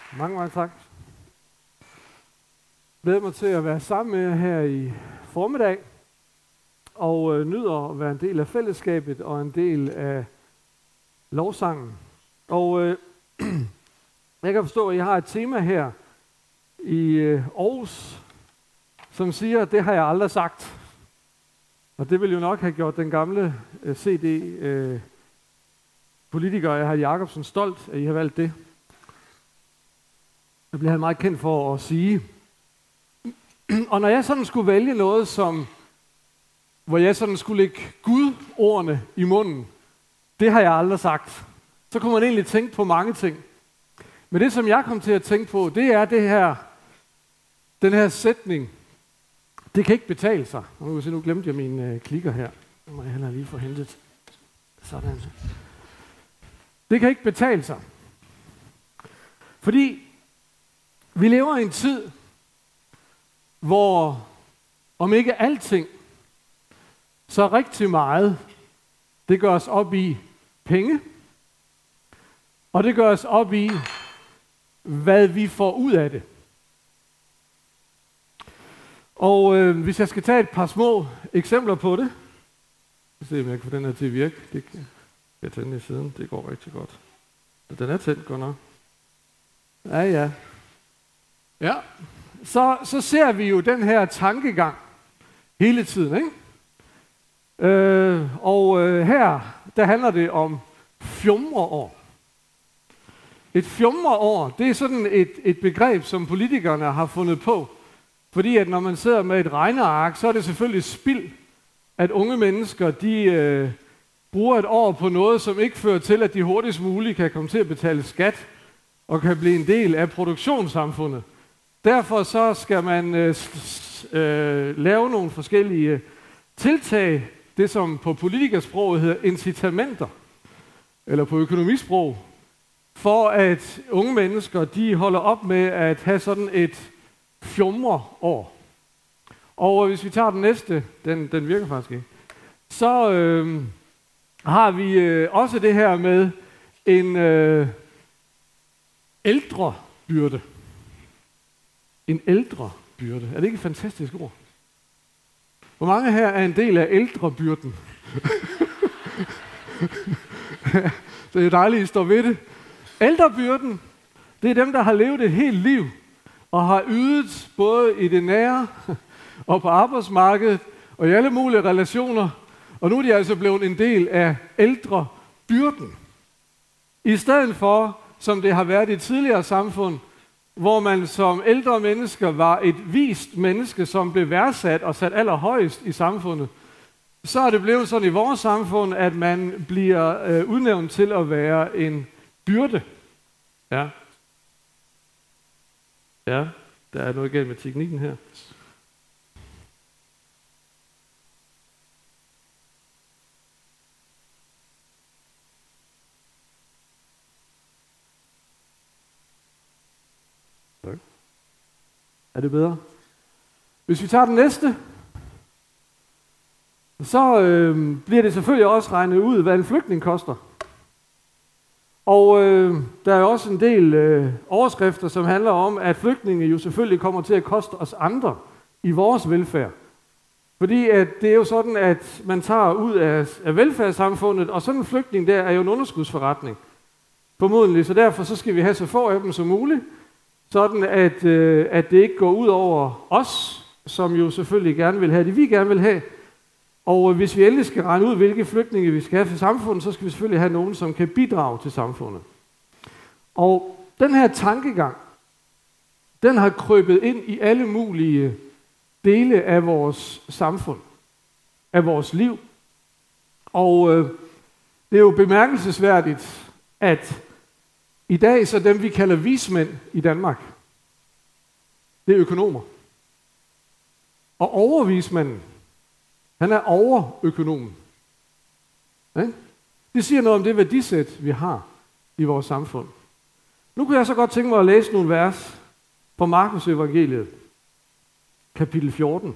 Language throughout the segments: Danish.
Mange tak. Jeg glæder mig til at være sammen med jer her i formiddag, og nyder at være en del af fællesskabet og en del af lovsangen. Og jeg kan forstå, at I har et tema her i Aarhus, som siger, at det har jeg aldrig sagt. Og det ville jo nok have gjort den gamle CD-politiker, Erhard Jacobsen, stolt, at I har valgt det. Det bliver han meget kendt for at sige. Og når jeg sådan skulle vælge noget, hvor jeg sådan skulle lægge Gud-ordene i munden, det har jeg aldrig sagt. Så kunne man egentlig tænke på mange ting. Men det, som jeg kom til at tænke på, det er den her sætning. Det kan ikke betale sig. Nu glemte jeg mine klikker her. Nu må jeg hellere lige få hentet. Sådan. Det kan ikke betale sig. Fordi vi lever i en tid, hvor om ikke alting, så rigtig meget, det gør os op i penge, og det gør os op i, hvad vi får ud af det. Og hvis jeg skal tage et par små eksempler på det, så se om jeg kan få den her til at virke. Det kan jeg tænde i siden, det går rigtig godt. Den er tændt godt nok. Ja. Så ser vi jo den her tankegang hele tiden, ikke? Her, der handler det om fjumreår. Et fjumreår, det er sådan et begreb, som politikerne har fundet på. Fordi at når man sidder med et regneark, så er det selvfølgelig spild, at unge mennesker, de bruger et år på noget, som ikke fører til, at de hurtigst muligt kan komme til at betale skat og kan blive en del af produktionssamfundet. Derfor så skal man lave nogle forskellige tiltag, det som på politikersproget hedder incitamenter, eller på økonomisprog, for at unge mennesker, de holder op med at have sådan et fjumreår. Og hvis vi tager den næste, den virker faktisk ikke, så har vi også det her med en ældrebyrde. En ældrebyrde. Er det ikke et fantastisk ord? Hvor mange her er en del af ældrebyrden? Det er dejligt, at I står ved det. Ældrebyrden, det er dem, der har levet et helt liv, og har ydet både i det nære, og på arbejdsmarkedet, og i alle mulige relationer. Og nu er de altså blevet en del af ældrebyrden. I stedet for, som det har været i tidligere samfund, hvor man som ældre mennesker var et vist menneske, som blev værdsat og sat allerhøjest i samfundet, så er det blevet sådan i vores samfund, at man bliver udnævnt til at være en byrde. Ja, der er noget galt med teknikken her. Er det bedre? Hvis vi tager den næste, så bliver det selvfølgelig også regnet ud, hvad en flygtning koster. Og der er også en del overskrifter, som handler om, at flygtninge jo selvfølgelig kommer til at koste os andre i vores velfærd. Fordi at det er jo sådan, at man tager ud af velfærdssamfundet, og sådan en flygtning der er jo en underskudsforretning. Formodentlig, så derfor så skal vi have så få af dem som muligt, sådan at det ikke går ud over os, som jo selvfølgelig gerne vil have det, vi gerne vil have. Og hvis vi endelig skal regne ud, hvilke flygtninge vi skal have for samfundet, så skal vi selvfølgelig have nogen, som kan bidrage til samfundet. Og den her tankegang, den har krøbet ind i alle mulige dele af vores samfund, af vores liv. Og det er jo bemærkelsesværdigt, at i dag så dem, vi kalder vismænd i Danmark, det er økonomer. Og overvismanden, han er overøkonomen. Ja? Det siger noget om det værdisæt, vi har i vores samfund. Nu kunne jeg så godt tænke mig at læse nogle vers fra Markus evangeliet, kapitel 14.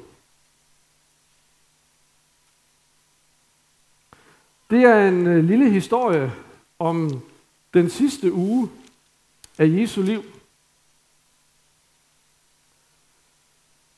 Det er en lille historie om den sidste uge af Jesu liv.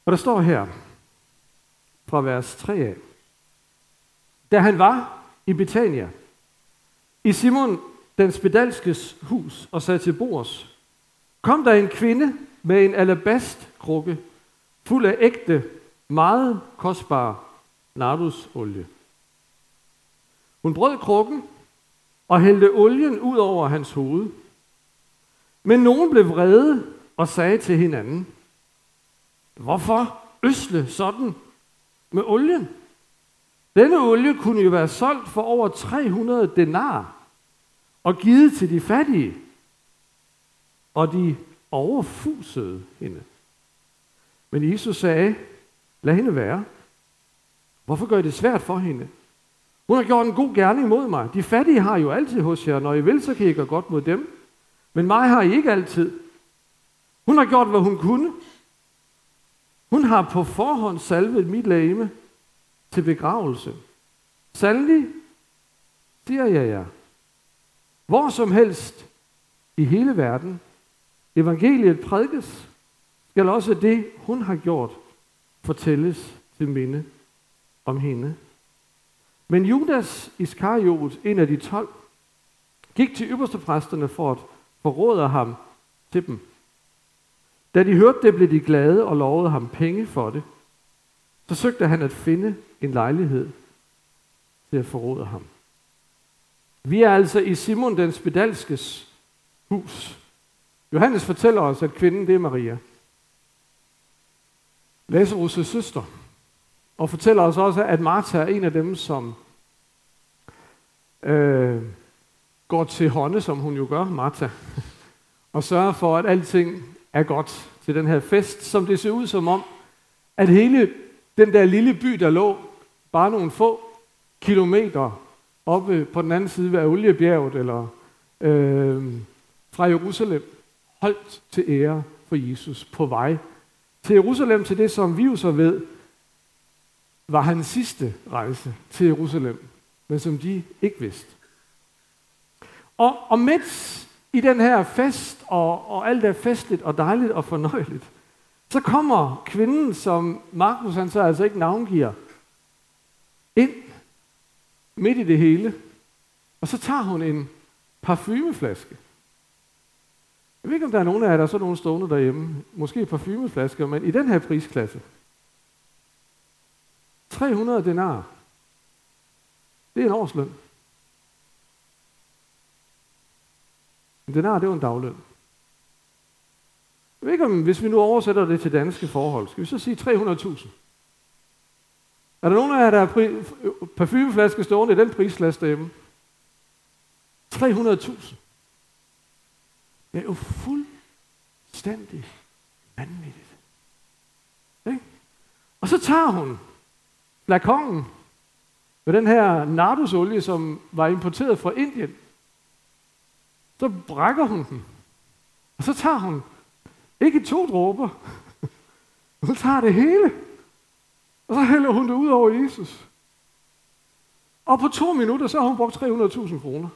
Og der står her, fra vers 3 af. Da han var i Betania, i Simon den spedalskes hus og sad til bords, kom der en kvinde med en alabastkrukke fuld af ægte, meget kostbar nardusolie. Hun brød krukken og hældte olien ud over hans hoved. Men nogen blev vrede og sagde til hinanden, hvorfor øsle sådan med olien? Denne olie kunne jo være solgt for over 300 denar og givet til de fattige. Og de overfusede hende. Men Jesus sagde, lad hende være. Hvorfor gør I det svært for hende? Hun har gjort en god gerning mod mig. De fattige har jo altid hos jer. Når I vil, så kan I gøre godt mod dem. Men mig har I ikke altid. Hun har gjort, hvad hun kunne. Hun har på forhånd salvet mit legeme til begravelse. Sandelig, siger jeg jer, hvor som helst i hele verden, evangeliet prædikes, skal også det, hun har gjort, fortælles til minde om hende. Men Judas Iskariot, en af de 12, gik til ypperstepræsterne for at forråde ham til dem. Da de hørte det, blev de glade og lovede ham penge for det. Så søgte han at finde en lejlighed til at forråde ham. Vi er altså i Simon den spedalskes hus. Johannes fortæller os, at kvinden det er Maria, Lazarus' søster, og fortæller os også, at Martha er en af dem, som går til hånde, som hun jo gør, Martha, og sørger for, at alting er godt til den her fest, som det ser ud som om, at hele den der lille by, der lå bare nogle få kilometer oppe på den anden side af Oliebjerget, eller fra Jerusalem, holdt til ære for Jesus på vej til Jerusalem, til det, som vi jo så ved, var hans sidste rejse til Jerusalem, men som de ikke vidste. Og midt i den her fest, og alt er festligt og dejligt og fornøjeligt, så kommer kvinden, som Markus han så altså ikke navngiver, ind midt i det hele, og så tager hun en parfumeflaske. Jeg ved ikke, om der er nogen af jer, der er sådan nogle stående derhjemme, måske parfumeflasker, men i den her prisklasse. 300 denar. Det er en årsløn. En denar, det er jo en dagløn. Jeg ved ikke, om hvis vi nu oversætter det til danske forhold, skal vi så sige 300.000? Er der nogen af jer, der er parfumeflaske stående i den prisklasse derhjemme? 300.000. Det er jo fuldstændig vanvittigt. Okay? Og så tager hun flakongen med den her nardusolie, som var importeret fra Indien. Så brækker hun den. Og så tager hun ikke 2 dråber. Hun tager det hele. Og så hælder hun det ud over Jesus. Og på 2 minutter, så har hun brugt 300.000 kroner.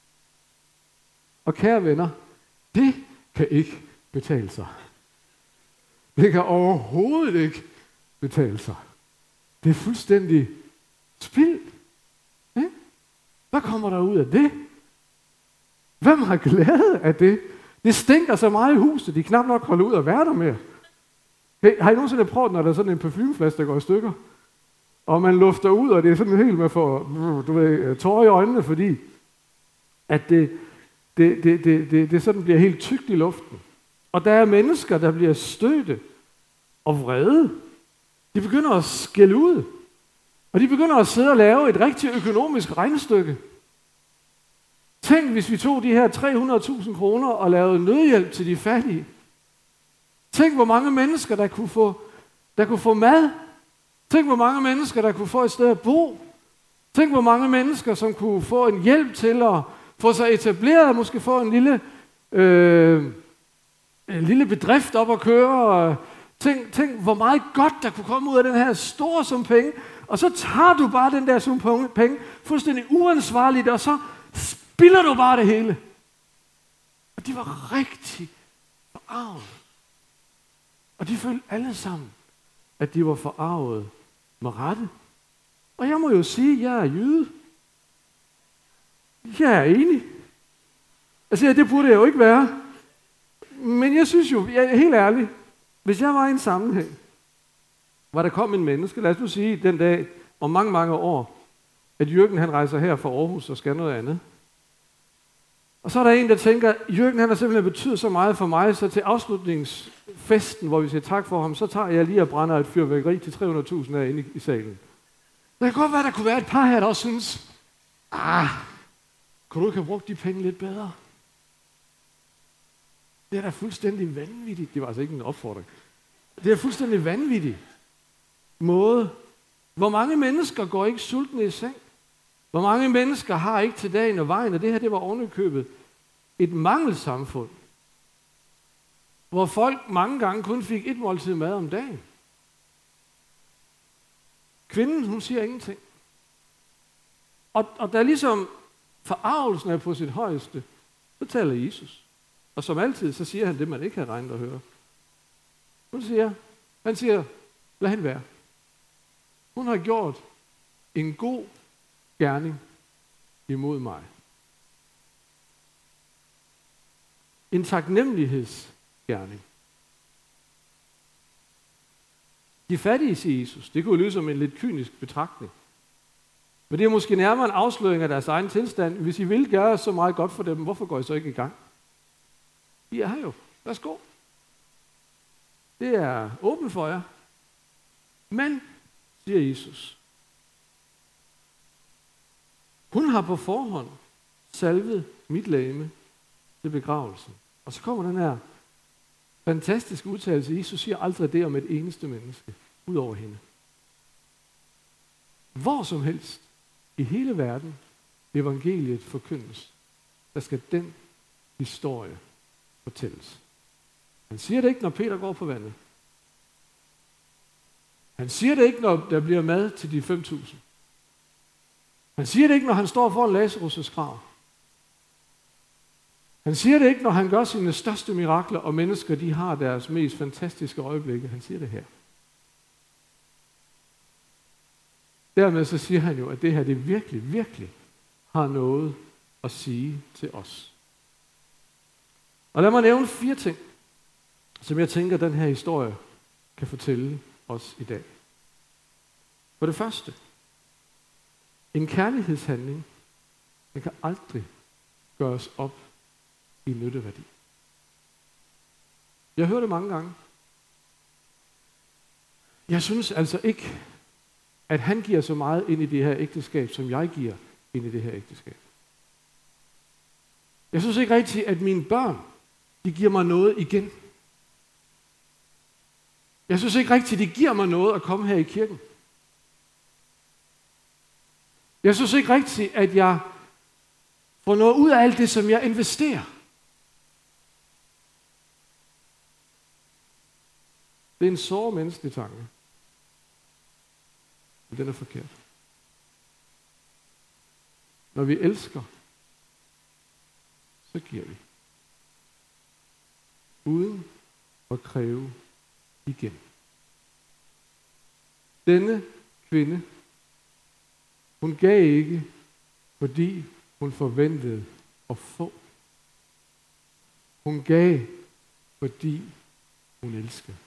Og kære venner, det kan ikke betale sig. Det kan overhovedet ikke betale sig. Det er fuldstændig spild. Hvad kommer der ud af det? Hvem har glæde af det? Det stinker så meget i huset, de knap nok holder ud og være der mere. Hey, har I nogensinde prøvet, når der er sådan en parfumeflaske, der går i stykker? Og man lufter ud, og det er sådan helt med for tårer i øjnene, fordi at det sådan bliver helt tykt i luften. Og der er mennesker, der bliver stødte og vrede. De begynder at skælde ud. Og de begynder at sidde og lave et rigtig økonomisk regnestykke. Tænk, hvis vi tog de her 300.000 kroner og lavede nødhjælp til de fattige. Tænk, hvor mange mennesker, der kunne få mad. Tænk, hvor mange mennesker, der kunne få et sted at bo. Tænk, hvor mange mennesker, som kunne få en hjælp til at få sig etableret, måske få en lille bedrift op at køre. Tænk, hvor meget godt, der kunne komme ud af den her store sum penge. Og så tager du bare den der sum penge, fuldstændig uansvarligt, og så spilder du bare det hele. Og de var rigtig forarvet. Og de følte alle sammen, at de var forarvet med rette. Og jeg må jo sige, at jeg er jyde. Jeg er enig. Altså, det burde jeg jo ikke være. Men jeg synes jo, jeg er helt ærlig, hvis jeg var i en sammenhæng, hvor der kom en menneske, lad os nu sige den dag, om mange, mange år, at Jürgen han rejser her fra Aarhus og skal noget andet. Og så er der en, der tænker, Jürgen han har simpelthen betydet så meget for mig, så til afslutningsfesten, hvor vi siger tak for ham, så tager jeg lige og brænder et fyrværkeri til 300.000 herinde i salen. Det kan godt være, der kunne være et par her, der også synes, kunne du ikke have brugt de penge lidt bedre? Det er da fuldstændig vanvittigt. Det var altså ikke en opfordring. Det er fuldstændig vanvittigt måde. Hvor mange mennesker går ikke sultne i seng? Hvor mange mennesker har ikke til dagen og vejen? Og det her, det var ovenikøbet et mangelsamfund, hvor folk mange gange kun fik et måltid mad om dagen. Kvinden, hun siger ingenting. Og der ligesom forarvelsen er på sit højeste, så taler Jesus. Og som altid, så siger han det, man ikke havde regnet at høre. Han siger, lad hende være. Hun har gjort en god gerning imod mig. En taknemmelighedsgerning. De fattige, siger Jesus, det kunne lyde som en lidt kynisk betragtning. Men det er måske nærmere en afsløring af deres egen tilstand. Hvis I vil gøre så meget godt for dem, hvorfor går I så ikke i gang? I er her jo. Værsgo. Det er åbent for jer. Men, siger Jesus, hun har på forhånd salvet mit legeme til begravelsen. Og så kommer den her fantastiske udtalelse. Jesus siger aldrig det om et eneste menneske, ud over hende. Hvor som helst i hele verden evangeliet forkyndes, der skal den historie fortælles. Han siger det ikke, når Peter går på vandet. Han siger det ikke, når der bliver mad til de 5.000. Han siger det ikke, når han står foran Lazarus' grav. Han siger det ikke, når han gør sine største mirakler, og mennesker de har deres mest fantastiske øjeblikke. Han siger det her. Dermed så siger han jo, at det her det virkelig, virkelig har noget at sige til os. Og lad mig nævne 4 ting, som jeg tænker, den her historie kan fortælle os i dag. For det første, en kærlighedshandling, den kan aldrig gøres op i nytteværdi. Jeg hører det mange gange. Jeg synes altså ikke, at han giver så meget ind i det her ægteskab, som jeg giver ind i det her ægteskab. Jeg synes ikke rigtigt, at mine børn, de giver mig noget igen. Jeg synes ikke rigtigt, de giver mig noget at komme her i kirken. Jeg synes ikke rigtigt, at jeg får noget ud af alt det, som jeg investerer. Det er en såre menneskelig tanke. Men den er forkert. Når vi elsker, så giver vi. Uden at kræve igen. Denne kvinde, hun gav ikke, fordi hun forventede at få. Hun gav, fordi hun elskede.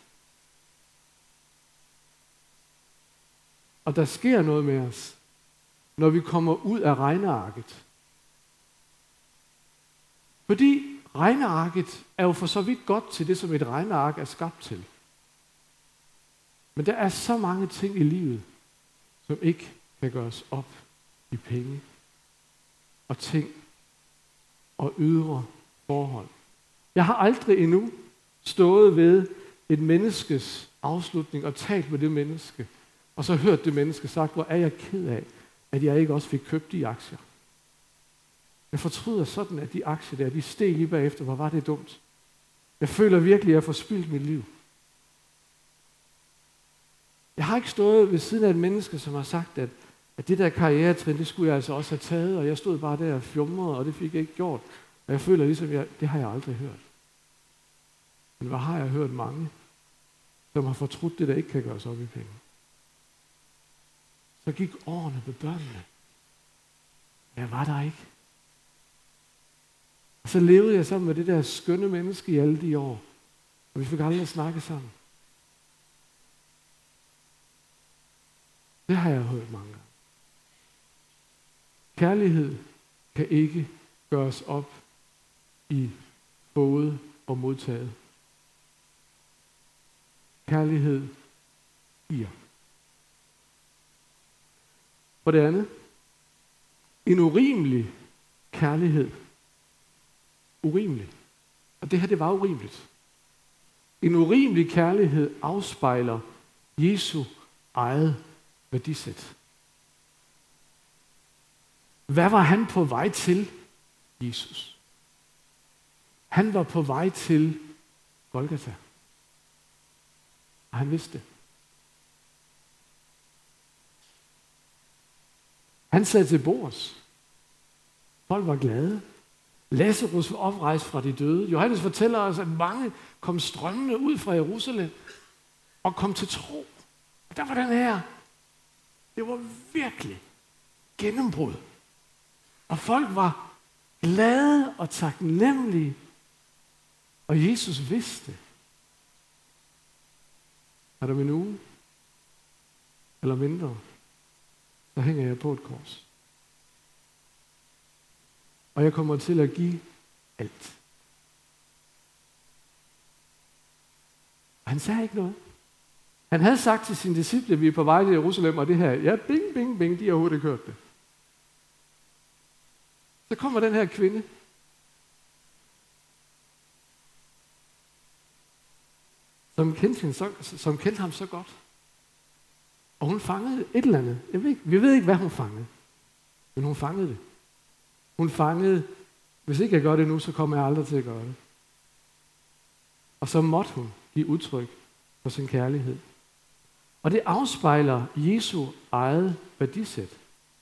Og der sker noget med os, når vi kommer ud af regnearket. Fordi regnearket er jo for så vidt godt til det, som et regneark er skabt til. Men der er så mange ting i livet, som ikke kan gøres op i penge og ting og ydre forhold. Jeg har aldrig endnu stået ved et menneskes afslutning og talt med det menneske, og så hørt det menneske sagt, hvor er jeg ked af, at jeg ikke også fik købt de aktier. Jeg fortryder sådan, at de aktier der, de steg lige bagefter, hvor var det dumt. Jeg føler virkelig, at jeg har forspildt mit liv. Jeg har ikke stået ved siden af et menneske, som har sagt, at det der karrieretrin, det skulle jeg altså også have taget, og jeg stod bare der og fjumrede, og det fik jeg ikke gjort. Og jeg føler ligesom, det har jeg aldrig hørt. Men hvad har jeg hørt mange? som har fortrudt det, der ikke kan gøres op i penge. Så gik årene med børnene. Jeg var der ikke. Og så levede jeg sammen med det der skønne menneske i alle de år. Og vi fik aldrig snakket sammen. Det har jeg hørt mange gange. Kærlighed kan ikke gøres op i både og modtaget. Kærlighed giver. For det andet, en urimelig kærlighed. Urimelig. Og det her, det var urimeligt. En urimelig kærlighed afspejler Jesu eget værdisæt. Hvad var han på vej til, Jesus? Han var på vej til Golgata. Og han vidste det. Han sad til bords. Folk var glade. Lazarus var oprejst fra de døde. Johannes fortæller os, at mange kom strømmende ud fra Jerusalem og kom til tro. Og der var den her. Det var virkelig gennembrud. Og folk var glade og taknemmelige. Og Jesus vidste. Er der en uge eller mindre, så hænger jeg på et kors. Og jeg kommer til at give alt. Og han sagde ikke noget. Han havde sagt til sine disciple, at vi er på vej til Jerusalem, og det her, ja, bing, bing, bing, de har overhovedet ikke hørt det. Så kommer den her kvinde, som kendte ham så godt. Og hun fangede et eller andet. Vi ved ikke, hvad hun fangede. Men hun fangede det. Hun fangede, hvis ikke jeg gør det nu, så kommer jeg aldrig til at gøre det. Og så måtte hun give udtryk for sin kærlighed. Og det afspejler Jesu eget værdisæt.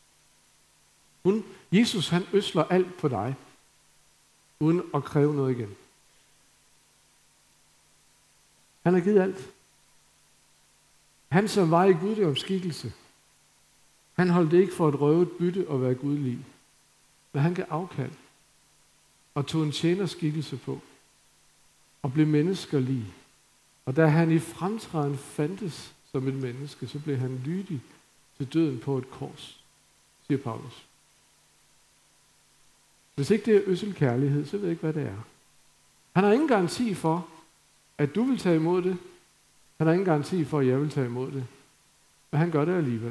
Jesus, han ødsler alt på dig, uden at kræve noget igen. Han har givet alt. Han, som var i guddomsskikkelse, han holdt det ikke for et røvet bytte og være gudlig. Men han gav afkald og tog en tjenerskikkelse på og blev menneskerlig. Og da han i fremtræden fandtes som et menneske, så blev han lydig til døden på et kors, siger Paulus. Hvis ikke det er ødsel kærlighed, så ved jeg ikke, hvad det er. Han har ingen garanti for, at du vil tage imod det. Han har ingen garanti for, at jeg vil tage imod det. Men han gør det alligevel.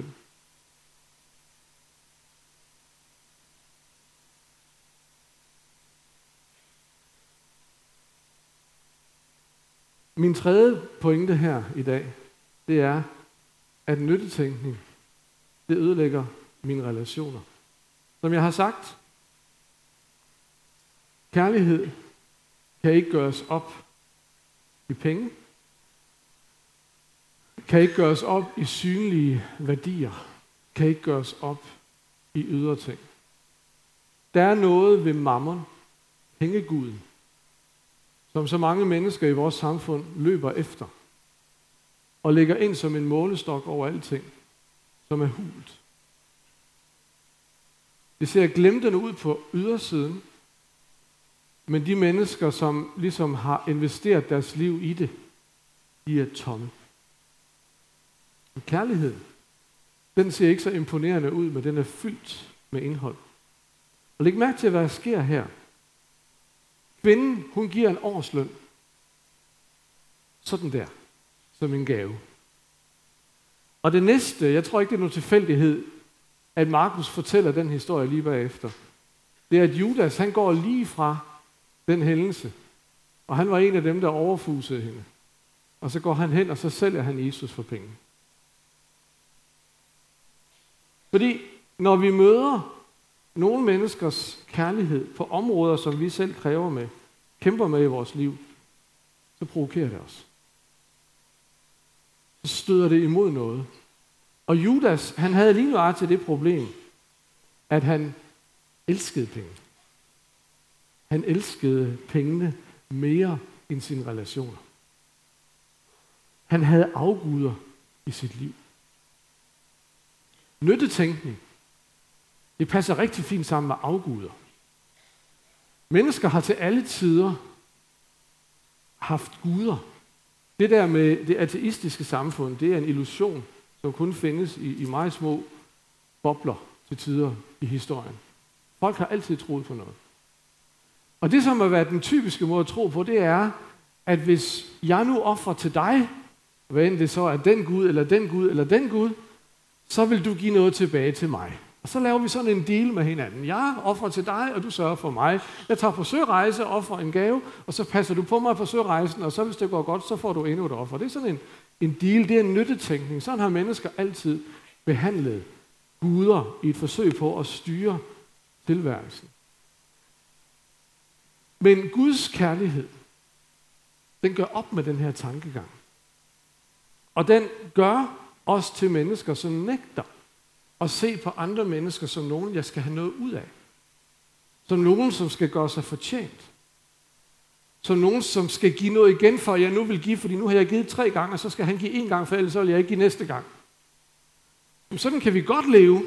Min tredje pointe her i dag, det er, at nyttetænkning, det ødelægger mine relationer. Som jeg har sagt, kærlighed kan ikke gøres op i penge, kan ikke gøres op i synlige værdier, kan ikke gøres op i ydre ting. Der er noget ved mammon, pengeguden, som så mange mennesker i vores samfund løber efter, og lægger ind som en målestok over alting, som er hult. Det ser glemtende ud på ydersiden, men de mennesker, som ligesom har investeret deres liv i det, de er tomme. Og kærligheden, den ser ikke så imponerende ud, men den er fyldt med indhold. Og læg mærke til, hvad der sker her. Kvinden, hun giver en årsløn. Sådan der, som en gave. Og det næste, jeg tror ikke, det er nogen tilfældighed, at Markus fortæller den historie lige bagefter. Det er, at Judas, han går lige fra den hændelse, og han var en af dem, der overfusede hende. Og så går han hen, og så sælger han Jesus for penge. Fordi når vi møder nogle menneskers kærlighed på områder, som vi selv kæmper med i vores liv, så provokerer det os. Så støder det imod noget. Og Judas, han havde lige nøjagtigt det problem, at han elskede penge. Han elskede pengene mere end sine relationer. Han havde afguder i sit liv. Nyttetænkning, det passer rigtig fint sammen med afguder. Mennesker har til alle tider haft guder. Det der med det ateistiske samfund, det er en illusion, som kun findes i meget små bobler til tider i historien. Folk har altid troet på noget. Og det, som har været den typiske måde at tro på, det er, at hvis jeg nu ofrer til dig, hvad end det så er den Gud, eller den Gud, eller den Gud, så vil du give noget tilbage til mig. Og så laver vi sådan en deal med hinanden. Jeg offrer til dig, og du sørger for mig. Jeg tager på sørejse, offrer en gave, og så passer du på mig på sørejsen, og så hvis det går godt, så får du endnu et offer. Det er sådan en deal, det er en nyttetænkning. Sådan har mennesker altid behandlet guder i et forsøg på at styre tilværelsen. Men Guds kærlighed, den gør op med den her tankegang. Og den gør os til mennesker, som nægter at se på andre mennesker som nogen, jeg skal have noget ud af. Som nogen, som skal gøre sig fortjent. Som nogen, som skal give noget igen, for jeg nu vil give, fordi nu har jeg givet 3 gange, og så skal han give 1 gang, for ellers så vil jeg ikke give næste gang. Men sådan kan vi godt leve,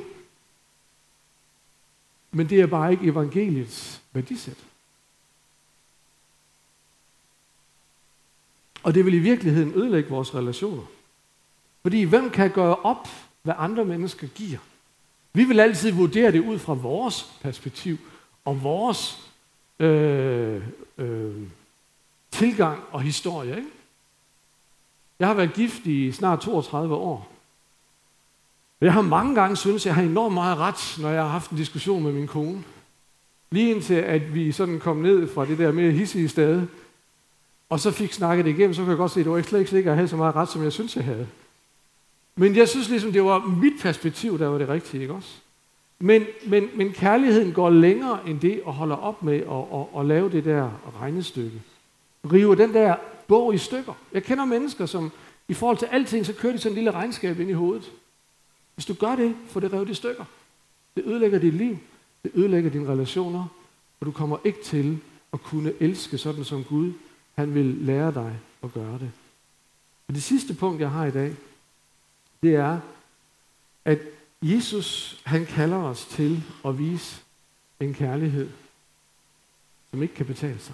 men det er bare ikke evangeliets værdisæt. Og det vil i virkeligheden ødelægge vores relationer. Fordi hvem kan gøre op, hvad andre mennesker giver? Vi vil altid vurdere det ud fra vores perspektiv og vores tilgang og historie. Ikke? Jeg har været gift i snart 32 år. Jeg har mange gange syntes, at jeg har enormt meget ret, når jeg har haft en diskussion med min kone. Lige indtil at vi sådan kom ned fra det der mere hidsige sted, og så fik snakket det igennem, så kan jeg godt se, at det var slet ikke sikkert at have så meget ret, som jeg synes, jeg havde. Men jeg synes ligesom, det var mit perspektiv, der var det rigtige, ikke også? Men kærligheden går længere end det og holder op med at lave det der regnestykke. Rive den der bog i stykker. Jeg kender mennesker, som i forhold til alting, så kører de sådan en lille regnskab ind i hovedet. Hvis du gør det, får det revet i stykker. Det ødelægger dit liv. Det ødelægger dine relationer. Og du kommer ikke til at kunne elske sådan som Gud. Han vil lære dig at gøre det. Og det sidste punkt, jeg har i dag, det er, at Jesus, han kalder os til at vise en kærlighed, som ikke kan betale sig.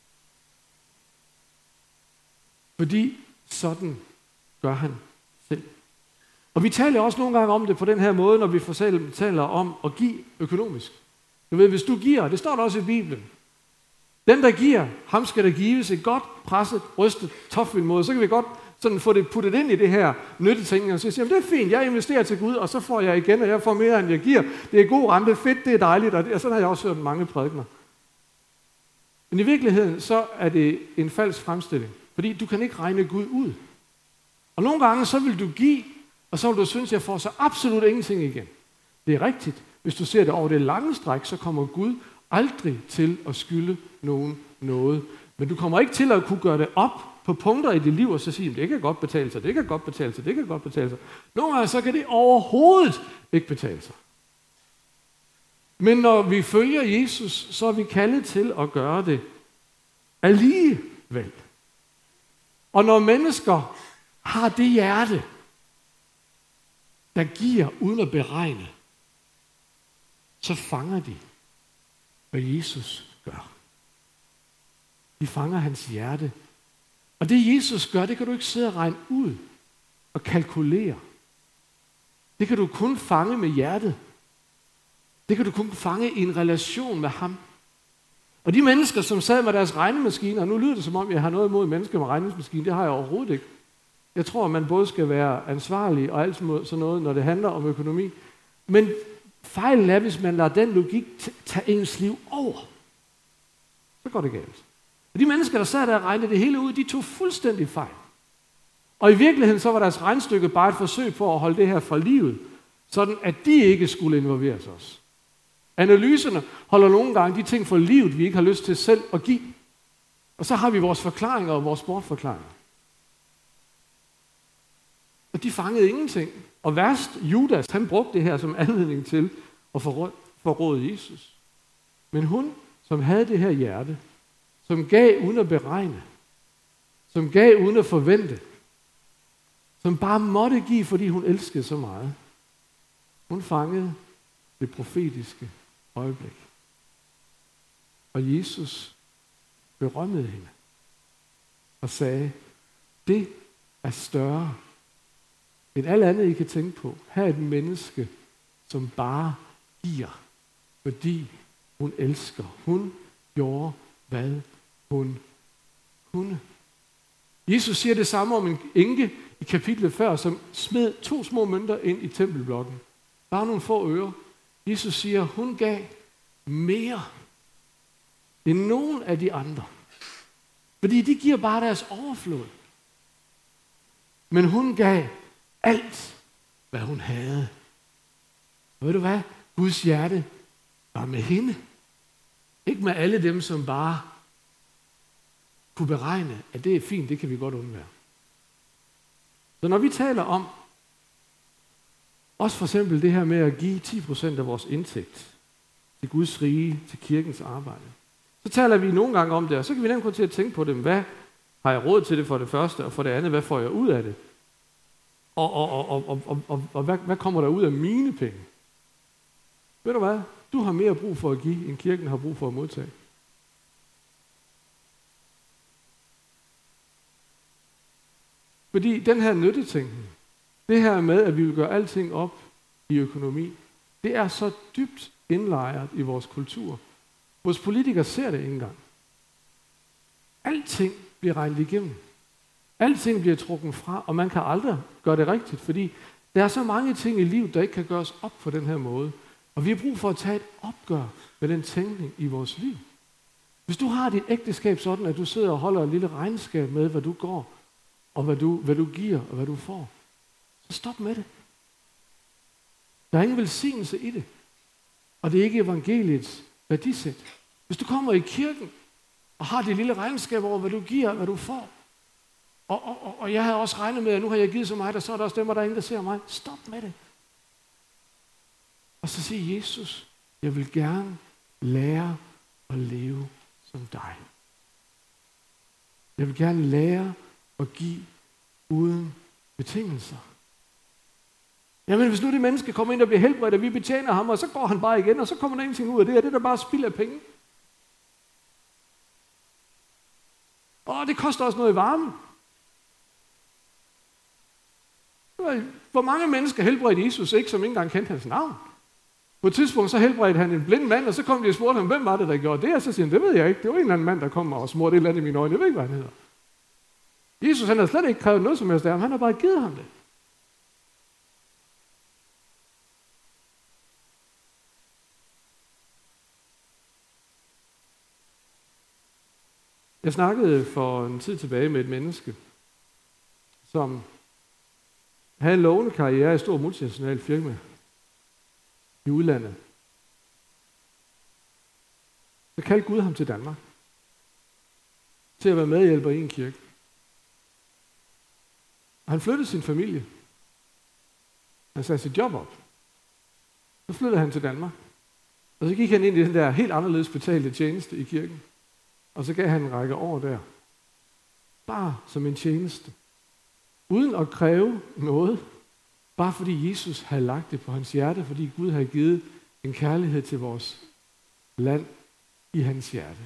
Fordi sådan gør han selv. Og vi taler også nogle gange om det på den her måde, når vi for eksempel taler om at give økonomisk. Du ved, hvis du giver, det står der også i Bibelen, den der giver, ham skal der gives et godt, presset, rystet, tårtfyldt måde. Så kan vi godt sådan få det puttet ind i det her nyttetænkning, og så siger, det er fint, jeg investerer til Gud, og så får jeg igen, og jeg får mere, end jeg giver. Det er god rente, fedt, det er dejligt, og sådan har jeg også hørt mange prædikener. Men i virkeligheden, så er det en falsk fremstilling, fordi du kan ikke regne Gud ud. Og nogle gange, så vil du give, og så vil du synes, jeg får så absolut ingenting igen. Det er rigtigt. Hvis du ser det over det lange stræk, så kommer Gud aldrig til at skylde nogen noget. Men du kommer ikke til at kunne gøre det op på punkter i dit liv, og så sige, det kan godt betale sig, det kan godt betale sig, det kan godt betale sig. Nogle gange så kan det overhovedet ikke betale sig. Men når vi følger Jesus, så er vi kaldet til at gøre det alligevel. Og når mennesker har det hjerte, der giver uden at beregne, så fanger de, hvad Jesus gør. De fanger hans hjerte. Og det Jesus gør, det kan du ikke sidde og regne ud og kalkulere. Det kan du kun fange med hjertet. Det kan du kun fange i en relation med ham. Og de mennesker, som sad med deres regnemaskiner, og nu lyder det som om, jeg har noget imod mennesker med regnemaskiner, det har jeg overhovedet ikke. Jeg tror, at man både skal være ansvarlig og alt sådan noget, når det handler om økonomi. Men fejlen er, hvis man lader den logik tage ens liv over. Så går det galt. Og de mennesker, der sad der og regnede det hele ud, de tog fuldstændig fejl. Og i virkeligheden, så var deres regnstykke bare et forsøg på at holde det her fra livet, sådan at de ikke skulle involveres os. Analyserne holder nogle gange de ting for livet, vi ikke har lyst til selv at give. Og så har vi vores forklaringer og vores bortforklaringer. Og de fangede ingenting. Og værst, Judas, han brugte det her som anledning til at forråde Jesus. Men hun, som havde det her hjerte, som gav uden at beregne, som gav uden at forvente, som bare måtte give, fordi hun elskede så meget. Hun fangede det profetiske øjeblik. Og Jesus berømmede hende og sagde, det er større end alt andet, I kan tænke på. Her er et menneske, som bare giver, fordi hun elsker. Hun gjorde, hvad hun kunne. Jesus siger det samme om en enke i kapitlet før, som smed 2 små mønter ind i tempelblokken. Bare nogle få øre. Jesus siger, hun gav mere end nogen af de andre. Fordi de giver bare deres overflod. Men hun gav alt, hvad hun havde. Og ved du hvad? Guds hjerte var med hende. Ikke med alle dem, som bare kunne beregne, at det er fint, det kan vi godt undvære. Så når vi taler om, også for eksempel det her med at give 10% af vores indtægt til Guds rige, til kirkens arbejde, så taler vi nogle gange om det, og så kan vi nemt komme til at tænke på det. Hvad har jeg råd til det for det første, og for det andet, hvad får jeg ud af det? Og hvad kommer der ud af mine penge? Ved du hvad? Du har mere brug for at give, end kirken har brug for at modtage. Fordi den her nyttetænkning, det her med, at vi vil gøre alting op i økonomi, det er så dybt indlejret i vores kultur. Vores politikere ser det ikke engang. Alting bliver regnet igennem. Alting bliver trukket fra, og man kan aldrig gøre det rigtigt, fordi der er så mange ting i livet, der ikke kan gøres op på den her måde. Og vi har brug for at tage et opgør med den tænkning i vores liv. Hvis du har dit ægteskab sådan, at du sidder og holder et lille regnskab med, hvad du går, og hvad du giver, og hvad du får, så stop med det. Der er ingen velsignelse i det. Og det er ikke evangeliets værdisæt. Hvis du kommer i kirken, og har det lille regnskab over, hvad du giver, og hvad du får, og jeg havde også regnet med, at nu har jeg givet så meget, og så er der også dem, der er ingen, der ser mig. Stop med det. Og så siger Jesus, jeg vil gerne lære at leve som dig. Jeg vil gerne lære at give uden betingelser. Jamen hvis nu det menneske kommer ind og bliver helbredt, og vi betjener ham, og så går han bare igen, og så kommer der ingenting ud af det, og det er der bare spild af penge. Og det koster også noget i varme. Hvor mange mennesker helbredte Jesus ikke, som ikke engang kendte hans navn? På et tidspunkt så helbredte han en blind mand, og så kom de og spurgte ham, hvem var det, der gjorde det? Og så siger han, det ved jeg ikke. Det var en eller anden mand, der kom og smurte et eller andet i mine øjne. Jeg ved ikke, hvad han hedder. Jesus, han har slet ikke krævet noget som helst af ham. Han har bare givet ham det. Jeg snakkede for en tid tilbage med et menneske, som havde en lovende karriere i stor multinational firma i udlandet. Så kaldte Gud ham til Danmark, til at være medhjælper i en kirke. Og han flyttede sin familie. Han sagde sit job op. Så flyttede han til Danmark. Og så gik han ind i den der helt anderledes betalte tjeneste i kirken. Og så gav han en række år der. Bare som en tjeneste. Uden at kræve noget. Bare fordi Jesus havde lagt det på hans hjerte. Fordi Gud havde givet en kærlighed til vores land i hans hjerte.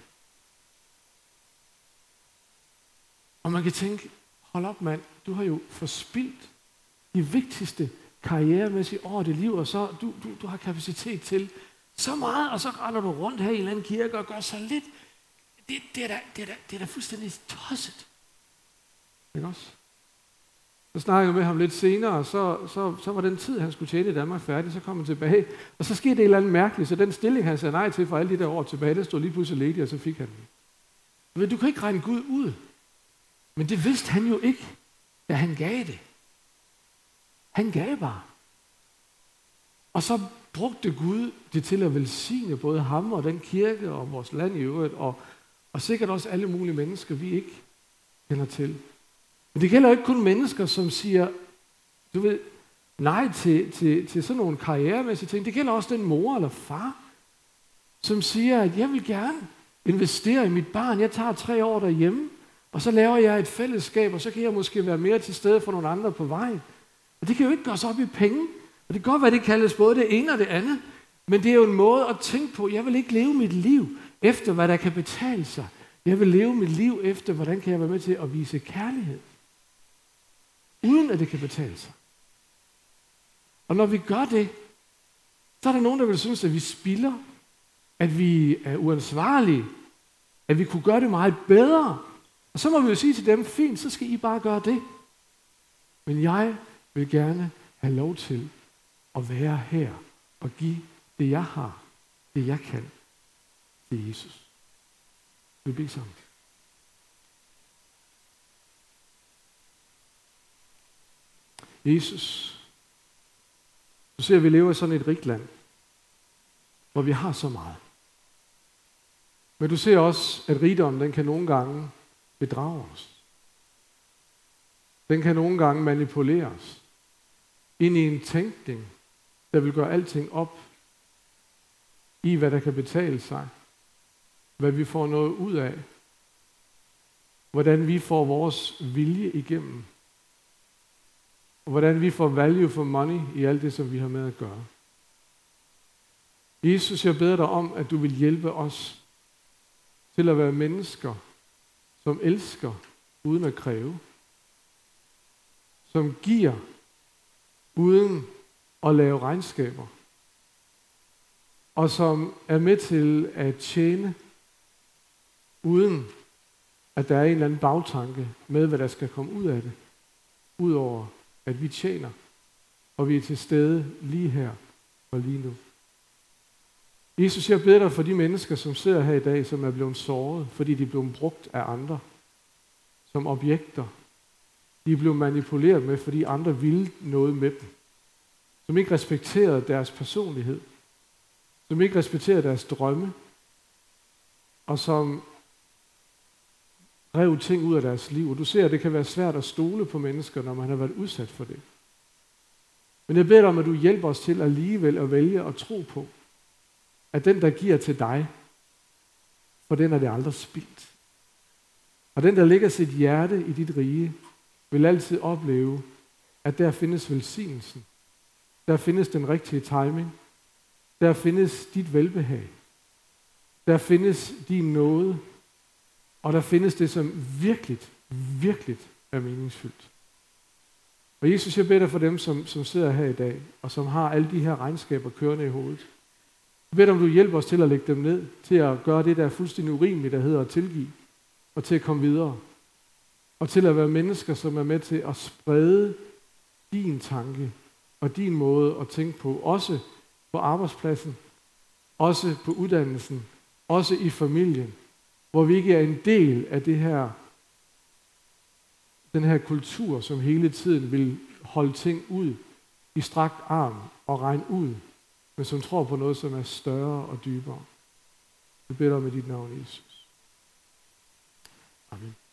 Og man kan tænke, hold op mand, du har jo forspildt de vigtigste karrieremæssige år i dit liv, og så du har kapacitet til så meget, og så render du rundt her i en eller anden kirke og gør så lidt. Det er da fuldstændig tosset. Ikke også? Så snakkede jeg med ham lidt senere, og så var den tid, han skulle tjene i Danmark færdig, så kom han tilbage, og så skete det et eller andet mærkeligt, så den stilling, han sagde nej til for alle de der år tilbage, den stod lige pludselig ledig, og så fik han den. Men du kan ikke regne Gud ud. Men det vidste han jo ikke, da han gav det. Han gav bare. Og så brugte Gud det til at velsigne både ham og den kirke og vores land i øvrigt, og sikkert også alle mulige mennesker, vi ikke kender til. Men det gælder ikke kun mennesker, som siger, du ved, nej til sådan nogle karrieremæssige ting. Det gælder også den mor eller far, som siger, at jeg vil gerne investere i mit barn. Jeg tager 3 år derhjemme, Og så laver jeg et fællesskab, og så kan jeg måske være mere til stede for nogle andre på vejen. Og det kan jo ikke gøres op i penge. Og det kan godt være, det kaldes både det ene og det andet. Men det er jo en måde at tænke på, jeg vil ikke leve mit liv efter, hvad der kan betale sig. Jeg vil leve mit liv efter, hvordan kan jeg være med til at vise kærlighed. Uden at det kan betale sig. Og når vi gør det, så er der nogen, der vil synes, at vi spilder, at vi er uansvarlige, at vi kunne gøre det meget bedre. Og så må vi jo sige til dem, fint, så skal I bare gøre det. Men jeg vil gerne have lov til at være her og give det, jeg har, det jeg kan, til Jesus. Vi bliver sammen. Jesus, du ser, at vi lever i sådan et rigt land, hvor vi har så meget. Men du ser også, at rigdommen, den kan nogle gange bedrage os. Den kan nogle gange manipulere os ind i en tænkning, der vil gøre alting op i, hvad der kan betale sig, hvad vi får noget ud af, hvordan vi får vores vilje igennem, og hvordan vi får value for money i alt det, som vi har med at gøre. Jesus, jeg beder dig om, at du vil hjælpe os til at være mennesker, som elsker uden at kræve, som giver uden at lave regnskaber, og som er med til at tjene, uden at der er en eller anden bagtanke med, hvad der skal komme ud af det, udover at vi tjener, og vi er til stede lige her og lige nu. Jesus, jeg beder dig for de mennesker, som sidder her i dag, som er blevet såret, fordi de er blevet brugt af andre som objekter. De er blevet manipuleret med, fordi andre ville noget med dem. Som ikke respekterede deres personlighed. Som ikke respekterede deres drømme. Og som rev ting ud af deres liv. Og du ser, at det kan være svært at stole på mennesker, når man har været udsat for det. Men jeg beder dig om, at du hjælper os til alligevel at vælge at tro på, at den, der giver til dig, for den er det aldrig spildt. Og den, der lægger sit hjerte i dit rige, vil altid opleve, at der findes velsignelsen. Der findes den rigtige timing. Der findes dit velbehag. Der findes din nåde. Og der findes det, som virkelig er meningsfyldt. Og Jesus, jeg beder dig for dem, som sidder her i dag, og som har alle de her regnskaber kørende i hovedet. Jeg beder dig, om du hjælper os til at lægge dem ned, til at gøre det, der er fuldstændig urimeligt, der hedder at tilgive, og til at komme videre. Og til at være mennesker, som er med til at sprede din tanke og din måde at tænke på, også på arbejdspladsen, også på uddannelsen, også i familien, hvor vi ikke er en del af det her, den her kultur, som hele tiden vil holde ting ud i strakt arm og regne ud, men som tror på noget, som er større og dybere. Vi beder om i dit navn, Jesus. Amen.